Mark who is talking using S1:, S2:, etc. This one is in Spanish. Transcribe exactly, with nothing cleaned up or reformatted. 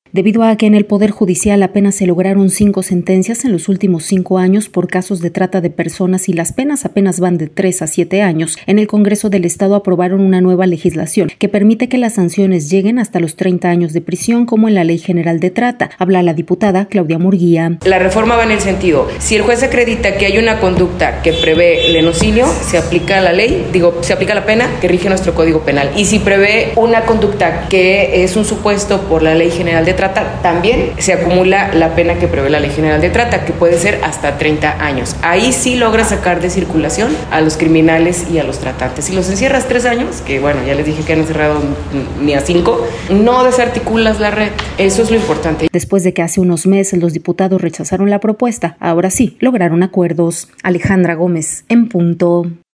S1: Debido a que en el Poder Judicial apenas se lograron cinco sentencias en los últimos cinco años por casos de trata de personas y las penas apenas van de tres a siete años, en el Congreso del Estado aprobaron una nueva legislación que permite que las sanciones lleguen hasta los treinta años de prisión, como en la Ley General de Trata. Habla la diputada Claudia Murguía.
S2: La reforma va en el sentido, si el juez acredita que hay una conducta que prevé lenocinio, se aplica la ley, digo, se aplica la pena que rige nuestro Código Penal. Y si prevé una conducta que es un supuesto por la Ley General de Trata, también se acumula la pena que prevé la Ley General de Trata, que puede ser hasta treinta años. Ahí sí logra sacar de circulación a los criminales y a los tratantes. Si los encierras tres años, que bueno, ya les dije que han encerrado ni a cinco, no desarticulas la red. Eso es lo importante.
S1: Después de que hace unos meses los diputados rechazaron la propuesta, ahora sí lograron acuerdos. Alejandra Gómez, en punto.